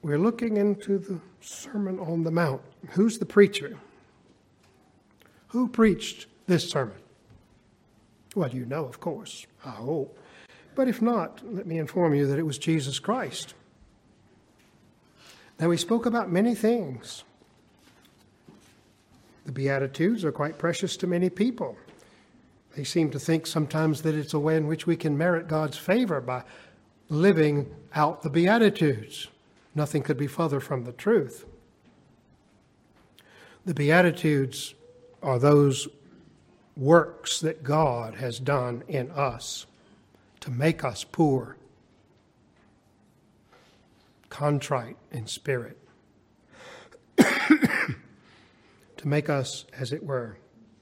We're looking into the Sermon on the Mount. Who's the preacher? Who preached this sermon? Well, you know, of course, I hope. But if not, let me inform you that it was Jesus Christ. Now, he spoke about many things. The Beatitudes are quite precious to many people. They seem to think sometimes that it's a way in which we can merit God's favor by living out the Beatitudes. Nothing could be further from the truth. The Beatitudes are those works that God has done in us to make us poor, contrite in spirit, to make us, as it were,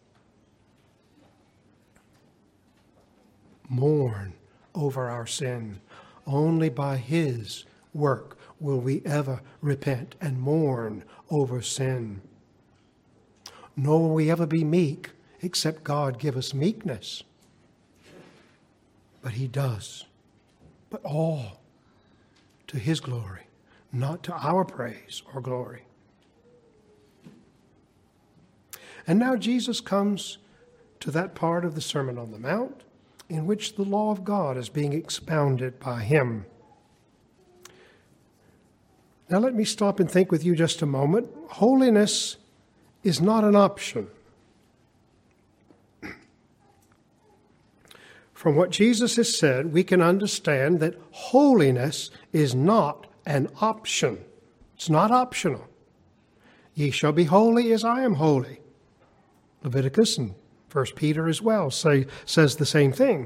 mourn over our sin. Only by His work will we ever repent and mourn over sin. Nor will we ever be meek, except God give us meekness. But He does. But all to His glory, not to our praise or glory. And now Jesus comes to that part of the Sermon on the Mount in which the law of God is being expounded by Him. Now let me stop and think with you just a moment. Holiness is not an option. From what Jesus has said, we can understand that holiness is not an option. It's not optional. Ye shall be holy as I am holy. Leviticus and 1 Peter as well says the same thing.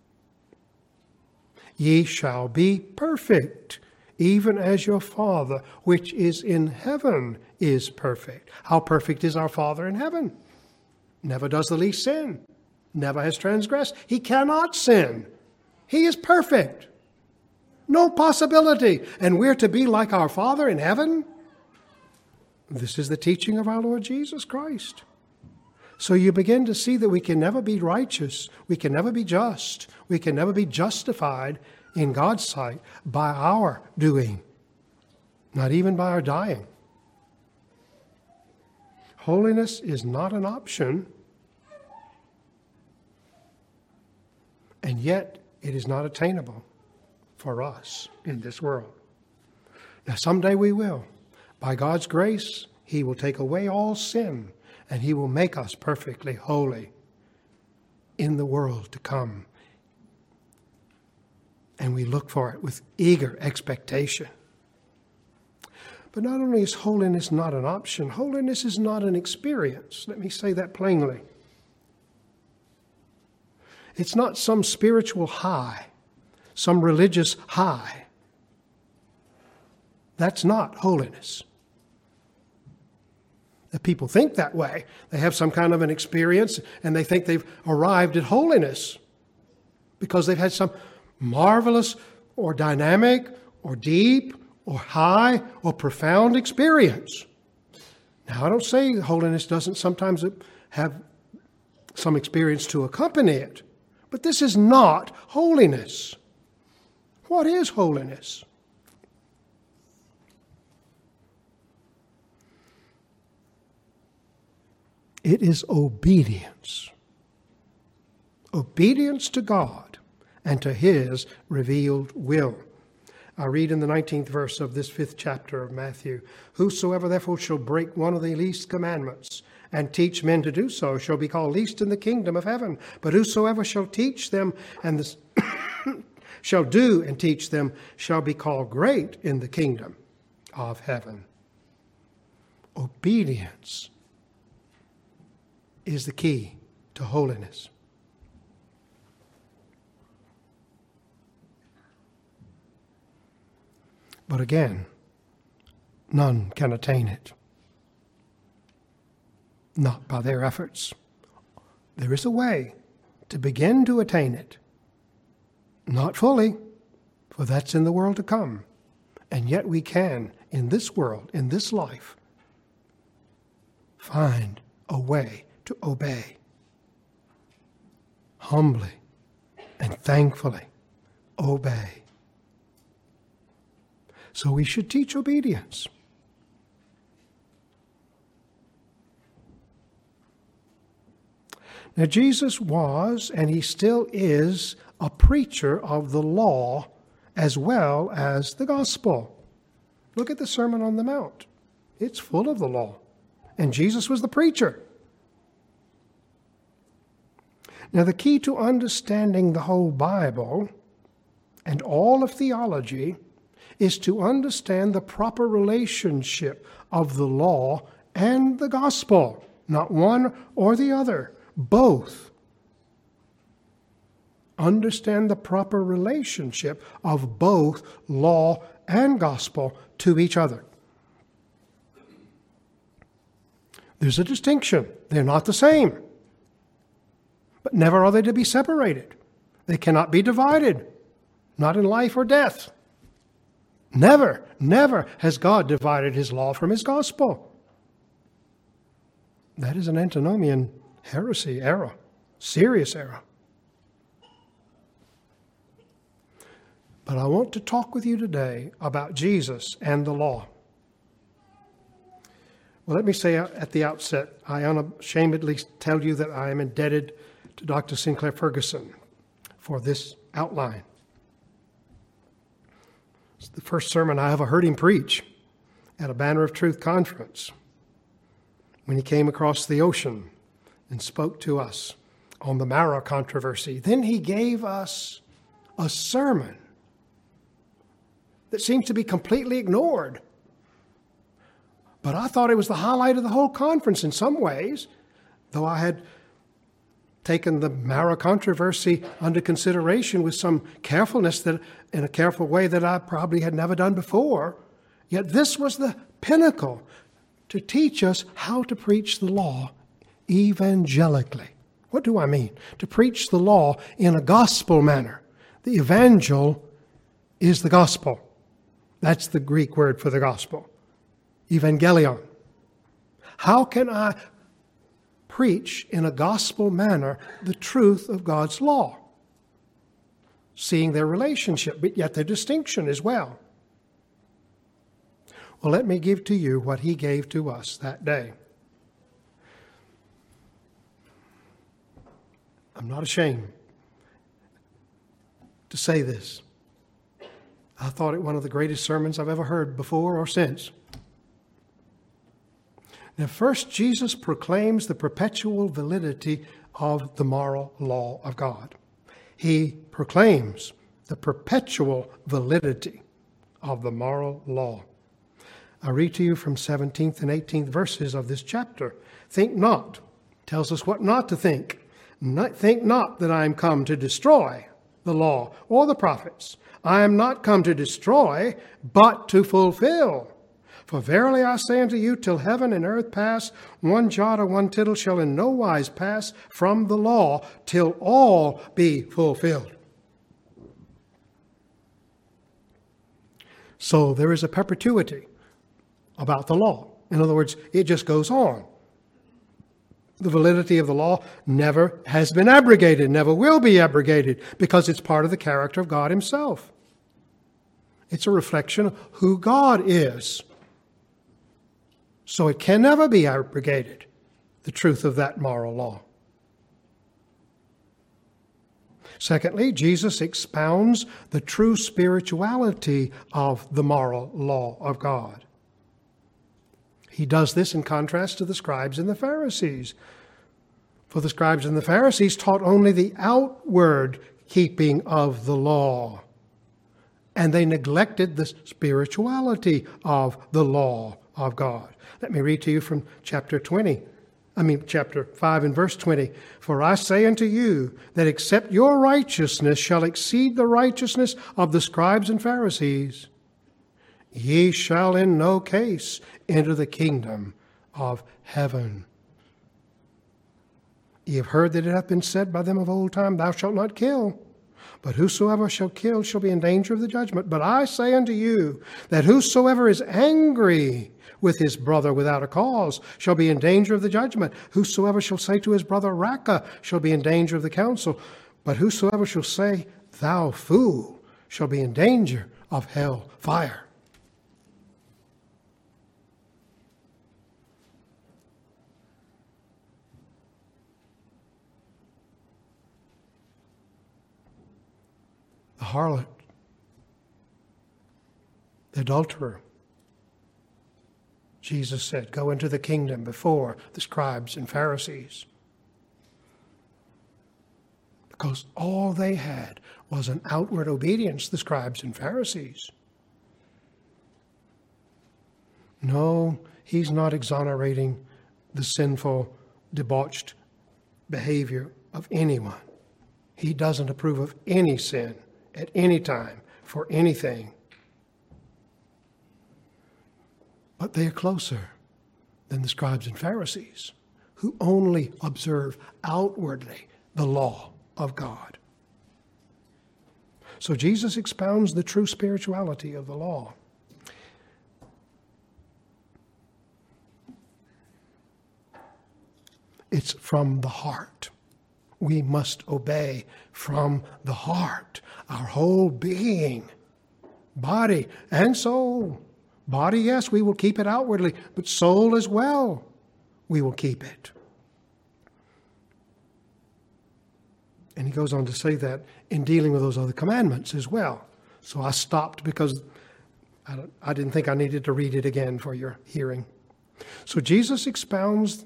Ye shall be perfect, even as your Father which is in heaven is perfect. How perfect is our Father in heaven? Never does the least sin. Never has transgressed. He cannot sin. He is perfect. No possibility. And we're to be like our Father in heaven? This is the teaching of our Lord Jesus Christ. So you begin to see that we can never be righteous. We can never be just. We can never be justified in God's sight by our doing. Not even by our dying. Holiness is not an option. And yet, it is not attainable for us in this world. Now, someday we will. By God's grace, He will take away all sin, and He will make us perfectly holy in the world to come. And we look for it with eager expectation. But not only is holiness not an option, holiness is not an experience. Let me say that plainly. It's not some spiritual high, some religious high. That's not holiness. The people think that way. They have some kind of an experience and they think they've arrived at holiness because they've had some marvelous or dynamic or deep or high or profound experience. Now, I don't say holiness doesn't sometimes have some experience to accompany it. But this is not holiness. What is holiness? It is obedience. Obedience to God and to His revealed will. I read in the 19th verse of this 5th chapter of Matthew, Whosoever therefore shall break one of the least commandments and teach men to do so shall be called least in the kingdom of heaven. But whosoever shall teach them and shall do and teach them shall be called great in the kingdom of heaven. Obedience is the key to holiness. But again, none can attain it. Not by their efforts. There is a way to begin to attain it. Not fully, for that's in the world to come. And yet we can, in this world, in this life, find a way to obey. Humbly and thankfully obey. So we should teach obedience. Now, Jesus was, and he still is, a preacher of the law as well as the gospel. Look at the Sermon on the Mount. It's full of the law. And Jesus was the preacher. Now, the key to understanding the whole Bible and all of theology is to understand the proper relationship of the law and the gospel, not one or the other, both. Understand the proper relationship of both law and gospel to each other. There's a distinction. They're not the same. But never are they to be separated. They cannot be divided, not in life or death. Never, never has God divided his law from his gospel. That is an antinomian heresy error, serious error. But I want to talk with you today about Jesus and the law. Well, let me say at the outset, I unashamedly tell you that I am indebted to Dr. Sinclair Ferguson for this outline. It's the first sermon I ever heard him preach at a Banner of Truth conference when he came across the ocean and spoke to us on the Marrow controversy. Then he gave us a sermon that seems to be completely ignored. But I thought it was the highlight of the whole conference in some ways, though I had taken the Marrow controversy under consideration with some carefulness, that in a careful way that I probably had never done before. Yet this was the pinnacle to teach us how to preach the law evangelically. What do I mean? To preach the law in a gospel manner. The evangel is the gospel. That's the Greek word for the gospel. Evangelion. How can I preach in a gospel manner the truth of God's law? Seeing their relationship, but yet their distinction as well. Well, let me give to you what he gave to us that day. I'm not ashamed to say this. I thought it one of the greatest sermons I've ever heard before or since. Now, first, Jesus proclaims the perpetual validity of the moral law of God. He proclaims the perpetual validity of the moral law. I read to you from 17th and 18th verses of this chapter. Think not, tells us what not to think. Think not that I am come to destroy the law or the prophets. I am not come to destroy, but to fulfill. For verily I say unto you, till heaven and earth pass, one jot or one tittle shall in no wise pass from the law, till all be fulfilled. So there is a perpetuity about the law. In other words, it just goes on. The validity of the law never has been abrogated, never will be abrogated, because it's part of the character of God himself. It's a reflection of who God is. So it can never be abrogated, the truth of that moral law. Secondly, Jesus expounds the true spirituality of the moral law of God. He does this in contrast to the scribes and the Pharisees. For the scribes and the Pharisees taught only the outward keeping of the law, and they neglected the spirituality of the law of God. Let me read to you from chapter 5 and verse 20. For I say unto you that except your righteousness shall exceed the righteousness of the scribes and Pharisees, ye shall in no case enter the kingdom of heaven. Ye have heard that it hath been said by them of old time, Thou shalt not kill. But whosoever shall kill shall be in danger of the judgment. But I say unto you that whosoever is angry with his brother without a cause shall be in danger of the judgment. Whosoever shall say to his brother, Raca, shall be in danger of the council. But whosoever shall say, Thou fool, shall be in danger of hell fire. harlot, the adulterer. Jesus said, go into the kingdom before the scribes and Pharisees. Because all they had was an outward obedience, the scribes and Pharisees. No, he's not exonerating the sinful, debauched behavior of anyone. He doesn't approve of any sin at any time for anything. But they are closer than the scribes and Pharisees, who only observe outwardly the law of God. So Jesus expounds the true spirituality of the law. It's from the heart. We must obey from the heart, our whole being, body and soul. Body, yes, we will keep it outwardly, but soul as well, we will keep it. And he goes on to say that in dealing with those other commandments as well. So I stopped because I didn't think I needed to read it again for your hearing. So Jesus expounds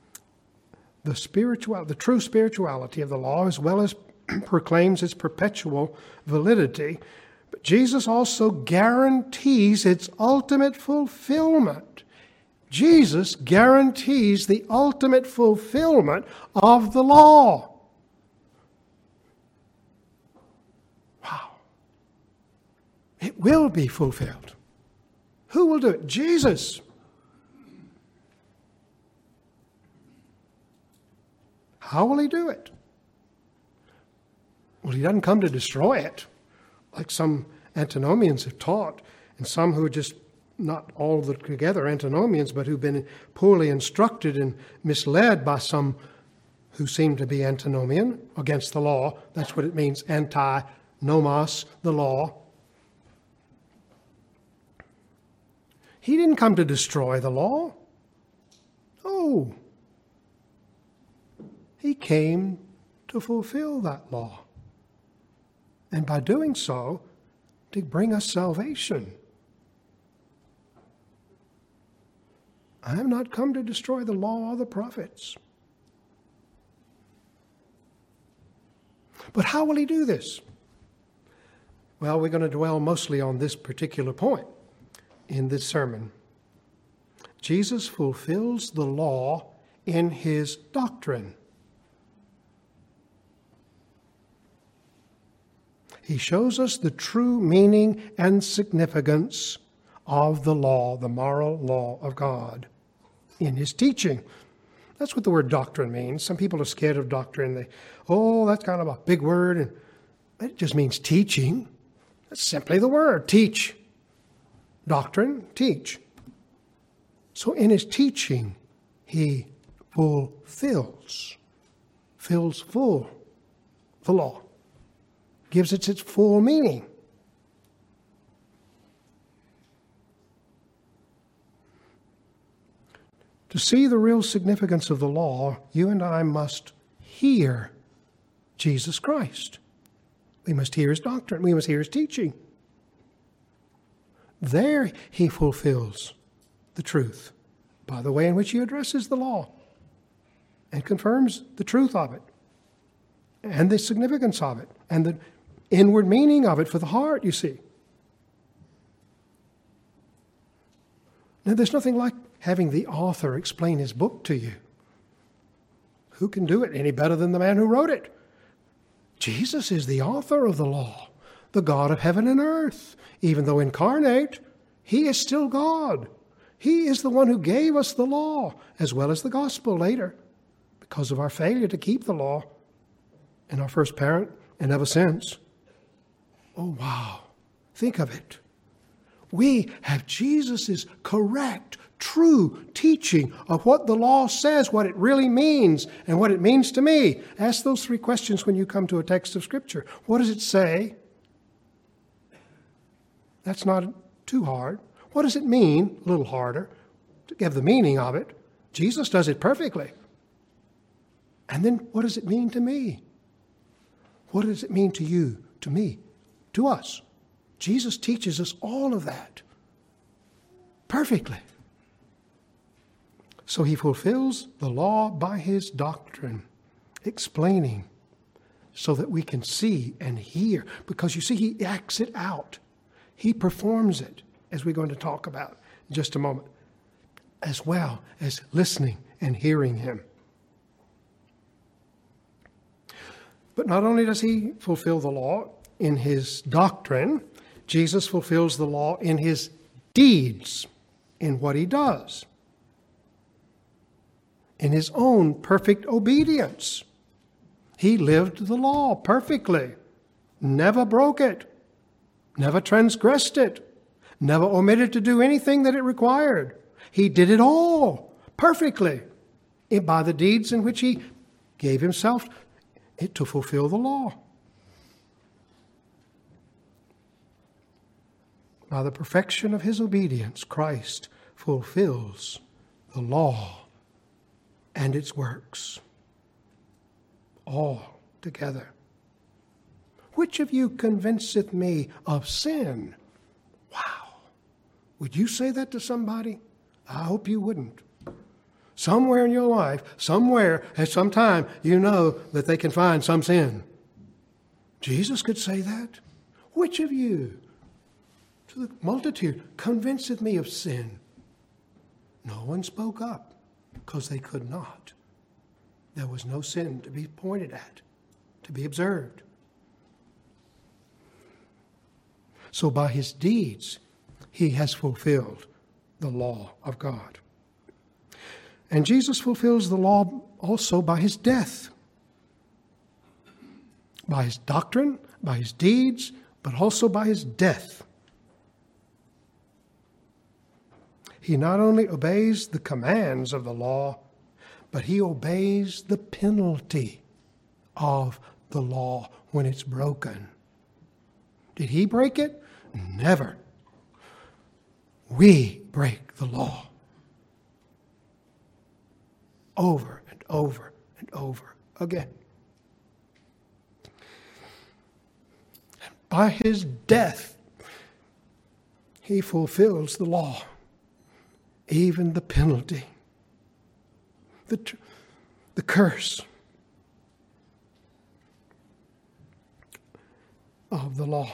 the true spirituality of the law, as well as proclaims its perpetual validity. But Jesus also guarantees its ultimate fulfillment. Jesus guarantees the ultimate fulfillment of the law. Wow. It will be fulfilled. Who will do it? Jesus. How will he do it? Well, he doesn't come to destroy it, like some antinomians have taught, and some who are just not all together antinomians, but who've been poorly instructed and misled by some who seem to be antinomian against the law. That's what it means, anti-nomos, the law. He didn't come to destroy the law. No. He came to fulfill that law. And by doing so, to bring us salvation. I have not come to destroy the law or the prophets. But how will he do this? Well, we're going to dwell mostly on this particular point in this sermon. Jesus fulfills the law in his doctrine. He shows us the true meaning and significance of the law, the moral law of God, in his teaching. That's what the word doctrine means. Some people are scared of doctrine. That's kind of a big word. And it just means teaching. That's simply the word, teach. Doctrine, teach. So in his teaching, he fills full the law. Gives it its full meaning. To see the real significance of the law, you and I must hear Jesus Christ. We must hear his doctrine. We must hear his teaching. There he fulfills the truth by the way in which he addresses the law and confirms the truth of it and the significance of it and the inward meaning of it for the heart, you see. Now, there's nothing like having the author explain his book to you. Who can do it any better than the man who wrote it? Jesus is the author of the law, the God of heaven and earth. Even though incarnate, he is still God. He is the one who gave us the law, as well as the gospel later, because of our failure to keep the law in our first parent and ever since. Oh, wow. Think of it. We have Jesus' correct, true teaching of what the law says, what it really means, and what it means to me. Ask those three questions when you come to a text of Scripture. What does it say? That's not too hard. What does it mean? A little harder to give the meaning of it. Jesus does it perfectly. And then what does it mean to me? What does it mean to you, to me? to us. Jesus teaches us all of that perfectly. So he fulfills the law by his doctrine, explaining so that we can see and hear. Because you see, he acts it out. He performs it, as we're going to talk about in just a moment, as well as listening and hearing him. But not only does he fulfill the law in his doctrine, Jesus fulfills the law in his deeds, in what he does, in his own perfect obedience. He lived the law perfectly, never broke it, never transgressed it, never omitted to do anything that it required. He did it all perfectly by the deeds in which he gave himself to fulfill the law. By the perfection of his obedience, Christ fulfills the law and its works all together. Which of you convinceth me of sin? Wow. Would you say that to somebody? I hope you wouldn't. Somewhere in your life, somewhere, at some time, you know that they can find some sin. Jesus could say that. Which of you, to the multitude, convinceth me of sin? No one spoke up because they could not. There was no sin to be pointed at, to be observed. So by his deeds, he has fulfilled the law of God. And Jesus fulfills the law also by his death, by his doctrine, by his deeds, but also by his death. He not only obeys the commands of the law, but he obeys the penalty of the law when it's broken. Did he break it? Never. We break the law over and over and over again. By his death, he fulfills the law, even the penalty, the curse of the law.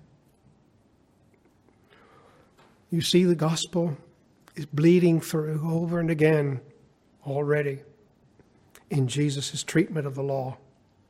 You see, the gospel is bleeding through over and again already in Jesus' treatment of the law.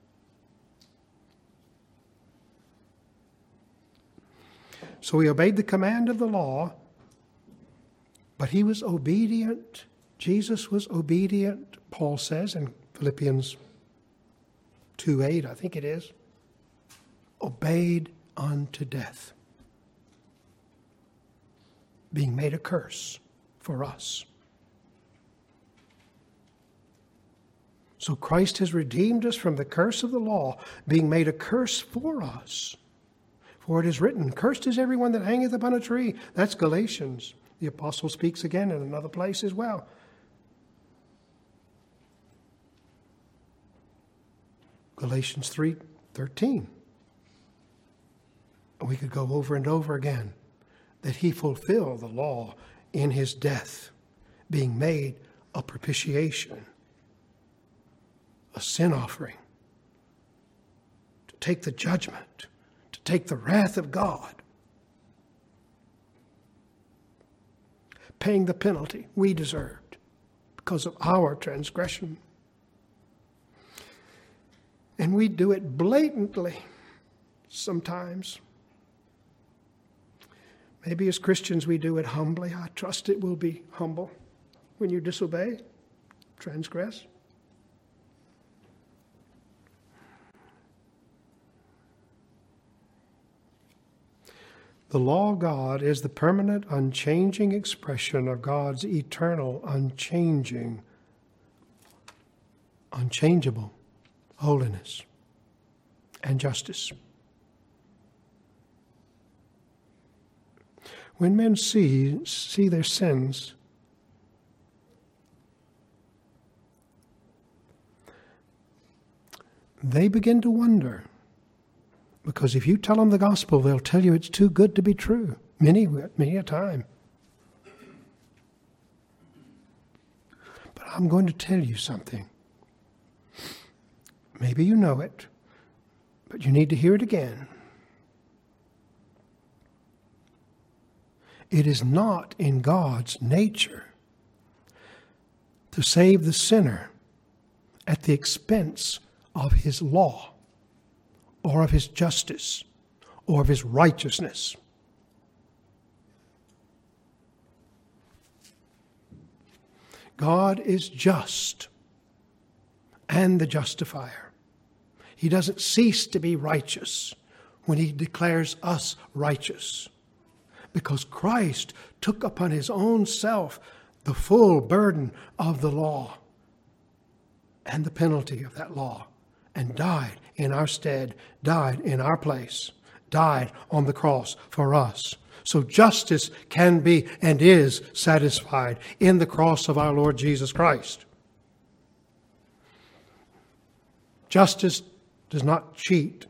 So he obeyed the command of the law, but he was obedient. Jesus was obedient, Paul says in Philippians 2:8, I think it is. Obeyed unto death, being made a curse for us. So Christ has redeemed us from the curse of the law, being made a curse for us. For it is written, cursed is everyone that hangeth upon a tree. That's Galatians. The apostle speaks again in another place as well. Galatians 3:13. We could go over and over again that he fulfilled the law in his death, being made a propitiation, a sin offering, to take the judgment, to take the wrath of God, paying the penalty we deserved because of our transgression. And we do it blatantly sometimes. Maybe as Christians we do it humbly. I trust it will be humble when you disobey, transgress. The law of God is the permanent, unchanging expression of God's eternal, unchangeable holiness and justice. When men see their sins, they begin to wonder, Because if you tell them the gospel, they'll tell you it's too good to be true. Many a time. But I'm going to tell you something. Maybe you know it, but you need to hear it again. It is not in God's nature to save the sinner at the expense of his law, or of his justice, or of his righteousness. God is just and the justifier. He doesn't cease to be righteous when he declares us righteous, because Christ took upon his own self the full burden of the law and the penalty of that law, and died in our stead, died in our place, died on the cross for us. So justice can be and is satisfied in the cross of our Lord Jesus Christ. Justice does not cheat.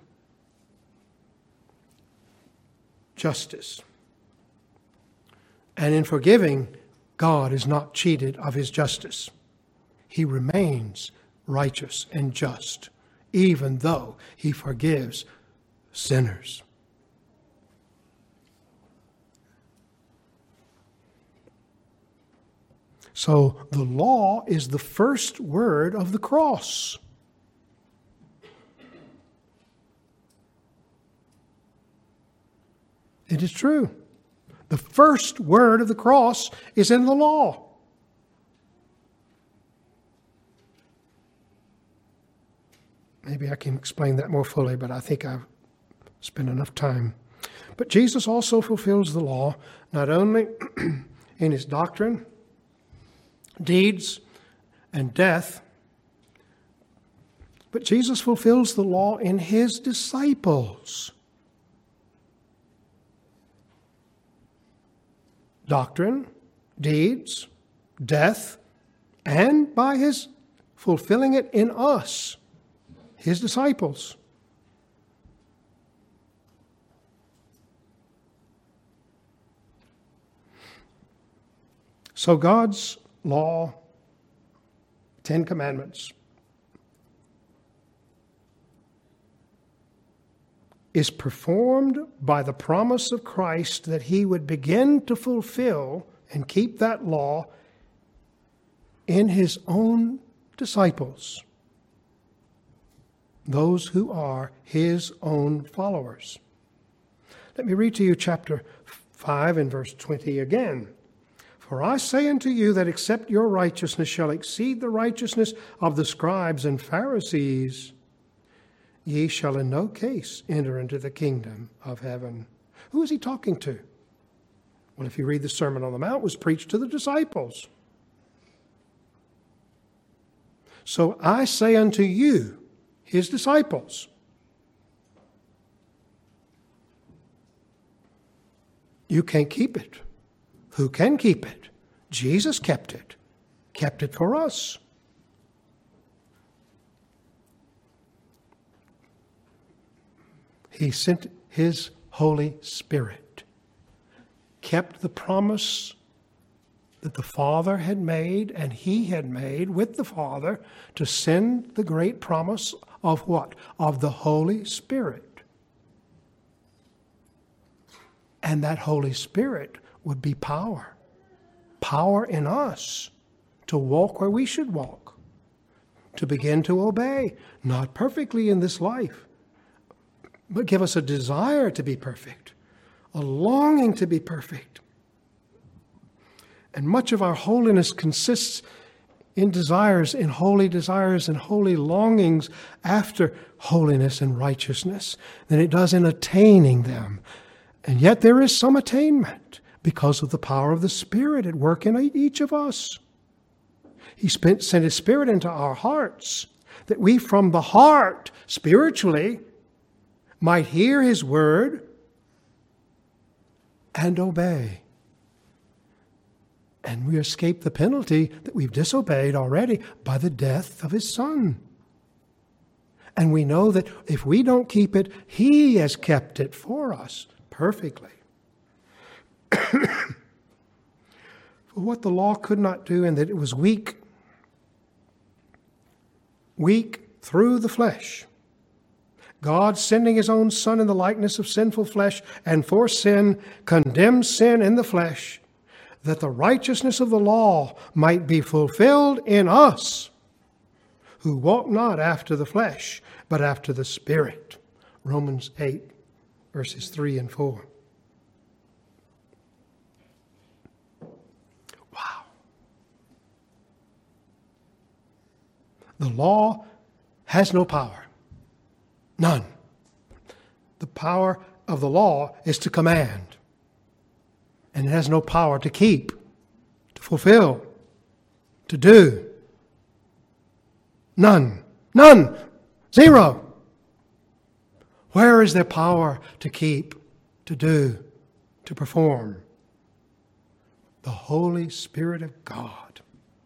Justice. And in forgiving, God is not cheated of his justice. He remains righteous and just, even though he forgives sinners. So the law is the first word of the cross. It is true. The first word of the cross is in the law. Maybe I can explain that more fully, but I think I've spent enough time. But Jesus also fulfills the law, not only in his doctrine, deeds, and death, but Jesus fulfills the law in his disciples. Doctrine, deeds, death, and by his fulfilling it in us, his disciples. So God's law, 10 Commandments, is performed by the promise of Christ that he would begin to fulfill and keep that law in his own disciples, those who are his own followers. Let me read to you chapter 5 and verse 20 again. For I say unto you that except your righteousness shall exceed the righteousness of the scribes and Pharisees, ye shall in no case enter into the kingdom of heaven. Who is he talking to? Well, if you read the Sermon on the Mount, it was preached to the disciples. So I say unto you, his disciples, you can't keep it. Who can keep it? Jesus kept it for us. He sent his Holy Spirit, kept the promise that the Father had made and he had made with the Father to send the great promise of what? Of the Holy Spirit. And that Holy Spirit would be power. Power in us to walk where we should walk, to begin to obey, not perfectly in this life, but give us a desire to be perfect, a longing to be perfect. And much of our holiness consists in desires, in holy longings after holiness and righteousness than it does in attaining them. And yet there is some attainment because of the power of the Spirit at work in each of us. He sent his Spirit into our hearts that we from the heart, spiritually, might hear his word and obey. And we escape the penalty that we've disobeyed already by the death of his Son. And we know that if we don't keep it, He has kept it for us perfectly. For what the law could not do, and that it was weak through the flesh, God, sending His own Son in the likeness of sinful flesh, and for sin, condemned sin in the flesh, that the righteousness of the law might be fulfilled in us, who walk not after the flesh, but after the Spirit. Romans 8, verses 3 and 4. Wow. The law has no power. None. The power of the law is to command. And it has no power to keep, to fulfill, to do. None. None. Zero. Where is there power to keep, to do, to perform? The Holy Spirit of God.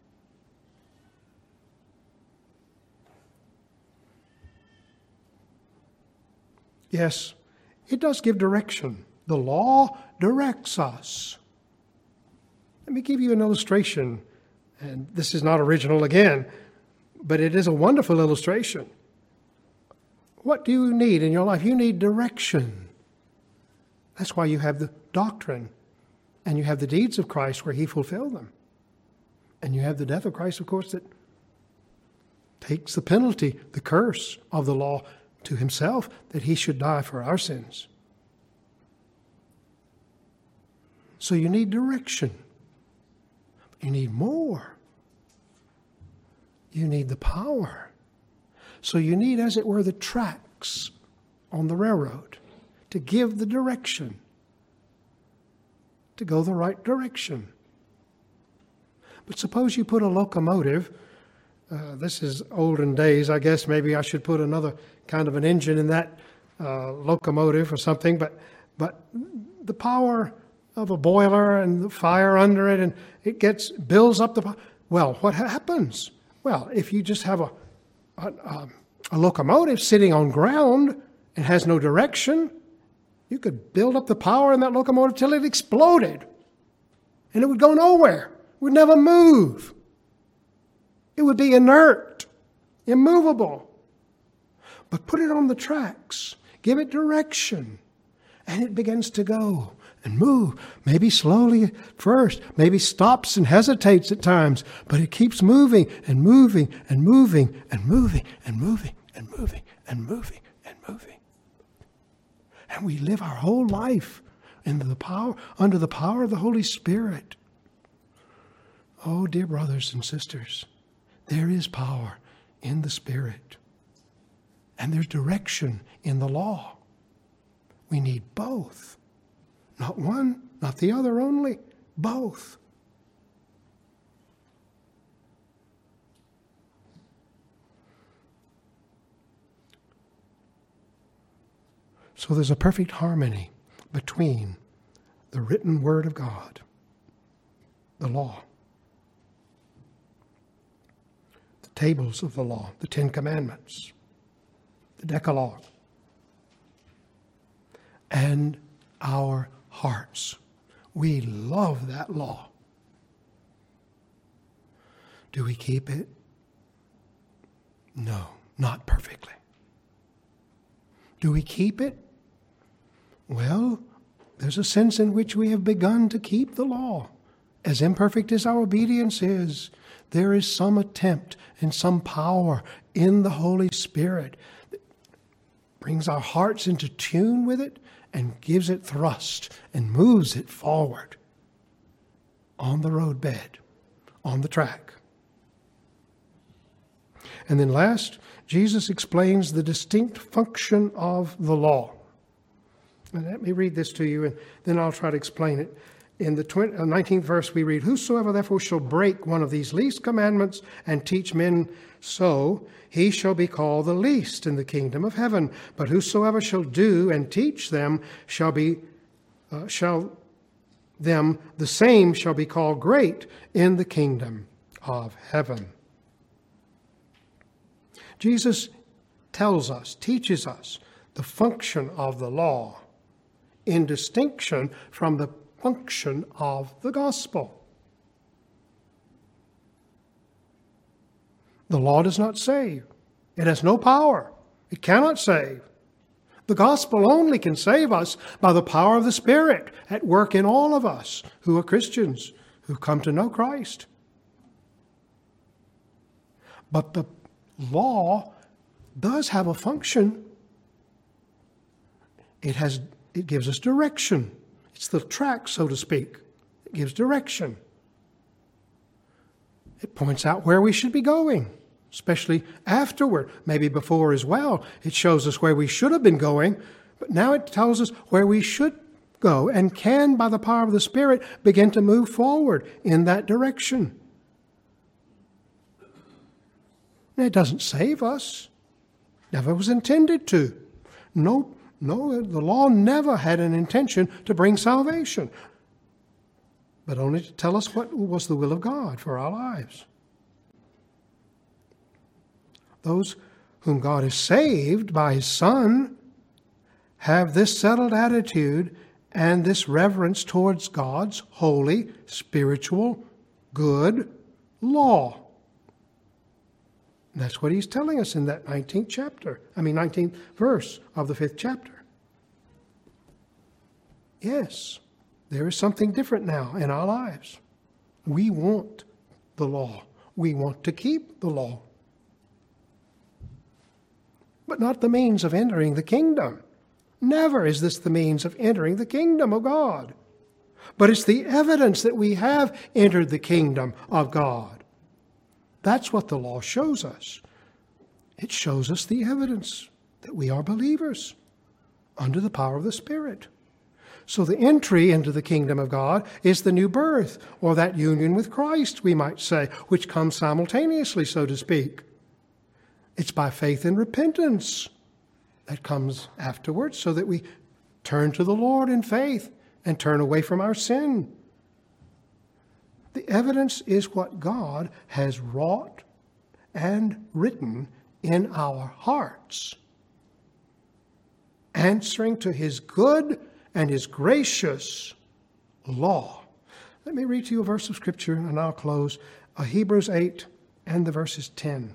Yes, it does give direction. The law directs us. Let me give you an illustration. And this is not original again, but it is a wonderful illustration. What do you need in your life? You need direction. That's why you have the doctrine. And you have the deeds of Christ where He fulfilled them. And you have the death of Christ, of course, that takes the penalty, the curse of the law to Himself, that He should die for our sins. So you need direction. You need more. You need the power. So you need, as it were, the tracks on the railroad to give the direction, to go the right direction. But suppose you put a locomotive, this is olden days, I guess maybe I should put another kind of an engine in that locomotive or something, but the power of a boiler and the fire under it, and it builds up the... Well, what happens? Well, if you just have a locomotive sitting on ground and has no direction, you could build up the power in that locomotive till it exploded. And it would go nowhere. It would never move. It would be inert, immovable. But put it on the tracks. Give it direction. And it begins to go and move. Maybe slowly at first. Maybe stops and hesitates at times. But it keeps moving and moving and moving and moving and moving and moving and moving and moving. And we live our whole life under the power of the Holy Spirit. Oh, dear brothers and sisters, there is power in the Spirit. And there's direction in the law. We need both. Not one, not the other only. Both. So there's a perfect harmony between the written Word of God, the law, the tables of the law, the Ten Commandments, the Decalogue, and our hearts. We love that law. Do we keep it? No, not perfectly. Do we keep it? Well, there's a sense in which we have begun to keep the law. As imperfect as our obedience is, there is some attempt and some power in the Holy Spirit that brings our hearts into tune with it and gives it thrust and moves it forward on the roadbed, on the track. And then last, Jesus explains the distinct function of the law. And let me read this to you, and then I'll try to explain it. In the 19th verse we read, "Whosoever therefore shall break one of these least commandments and teach men so, he shall be called the least in the kingdom of heaven. But whosoever shall do and teach them the same shall be called great in the kingdom of heaven." Jesus tells us, teaches us the function of the law in distinction from the function of the gospel. The law does not save. It has no power. It cannot save. The gospel only can save us by the power of the Spirit at work in all of us who are Christians, who come to know Christ. But the law does have a function. It gives us direction. It's the track, so to speak. It gives direction. It points out where we should be going, especially afterward, maybe before as well. It shows us where we should have been going, but now it tells us where we should go and can, by the power of the Spirit, begin to move forward in that direction. It doesn't save us. Never was intended to. No, the law never had an intention to bring salvation, but only to tell us what was the will of God for our lives. Those whom God has saved by His Son have this settled attitude and this reverence towards God's holy, spiritual, good law. That's what He's telling us in that 19th verse of the 5th chapter. Yes, there is something different now in our lives. We want the law. We want to keep the law. But not the means of entering the kingdom. Never is this the means of entering the kingdom of God. But it's the evidence that we have entered the kingdom of God. That's what the law shows us. It shows us the evidence that we are believers under the power of the Spirit. So the entry into the kingdom of God is the new birth, or that union with Christ, we might say, which comes simultaneously, so to speak. It's by faith and repentance that comes afterwards, so that we turn to the Lord in faith and turn away from our sin. The evidence is what God has wrought and written in our hearts, answering to His good and His gracious law. Let me read to you a verse of Scripture, and I'll close. Hebrews 8 and the verses 10.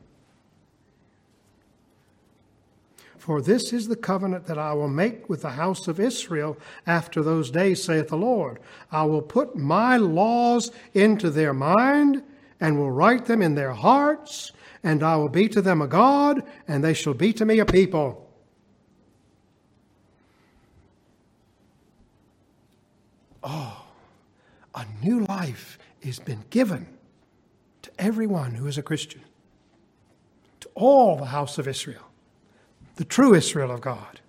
For this is the covenant that I will make with the house of Israel after those days, saith the Lord. I will put my laws into their mind, and will write them in their hearts, and I will be to them a God, and they shall be to me a people. Oh, a new life has been given to everyone who is a Christian, to all the house of Israel. The true Israel of God.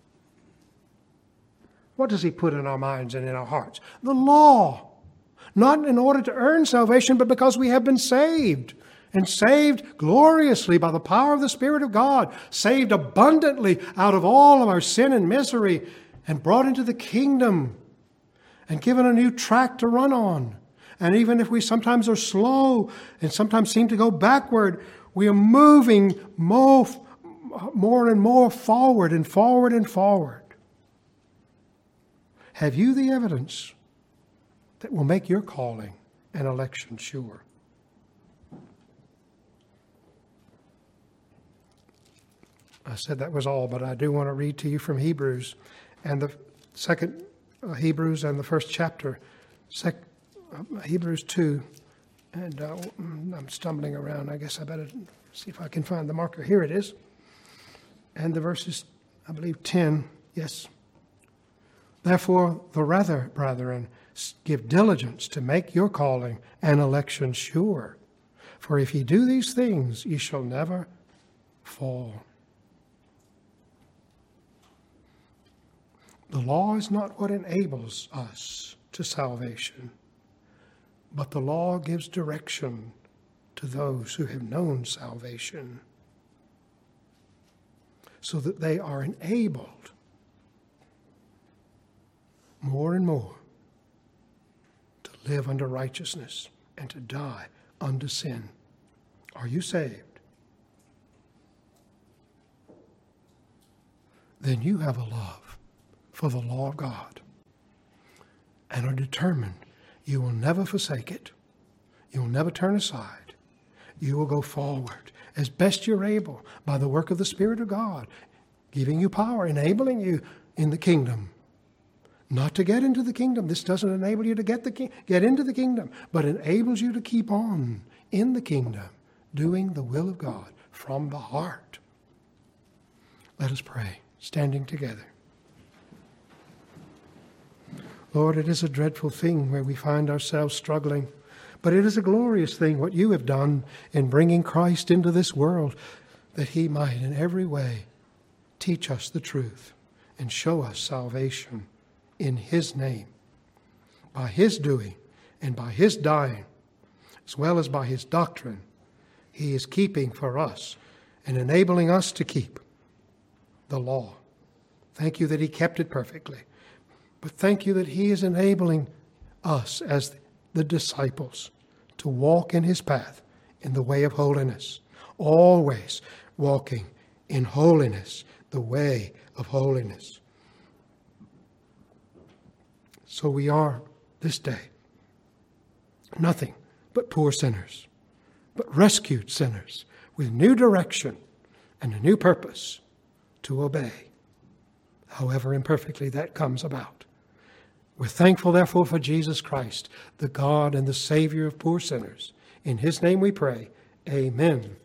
What does He put in our minds and in our hearts? The law. Not in order to earn salvation, but because we have been saved. And saved gloriously by the power of the Spirit of God. Saved abundantly out of all of our sin and misery. And brought into the kingdom. And given a new track to run on. And even if we sometimes are slow and sometimes seem to go backward, we are moving more and more forward and forward and forward. Have you the evidence that will make your calling and election sure? I said that was all, but I do want to read to you from Hebrews and the second Hebrews and the first chapter, Hebrews 2. And I'm stumbling around. I guess I better see if I can find the marker. Here it is. And the verses, I believe, 10, yes. Therefore, the rather, brethren, give diligence to make your calling and election sure. For if ye do these things, ye shall never fall. The law is not what enables us to salvation, but the law gives direction to those who have known salvation, so that they are enabled more and more to live under righteousness and to die unto sin. Are you saved? then you have a love for the law of God and are determined you will never forsake it. You will never turn aside. You will go forward as best you're able by the work of the Spirit of God, giving you power, enabling you in the kingdom. Not to get into the kingdom. This doesn't enable you to get into the kingdom, but enables you to keep on in the kingdom, doing the will of God from the heart. Let us pray, standing together. Lord, it is a dreadful thing where we find ourselves struggling, but it is a glorious thing what you have done in bringing Christ into this world, that he might in every way teach us the truth and show us salvation in his name. By his doing and by his dying, as well as by his doctrine, he is keeping for us and enabling us to keep the law. Thank you that he kept it perfectly. But thank you that he is enabling us as the disciples to walk in his path in the way of holiness, always walking in holiness, the way of holiness. So we are this day nothing but poor sinners, but rescued sinners with new direction and a new purpose to obey, however imperfectly that comes about. We're thankful, therefore, for Jesus Christ, the God and the Savior of poor sinners. In his name we pray. Amen.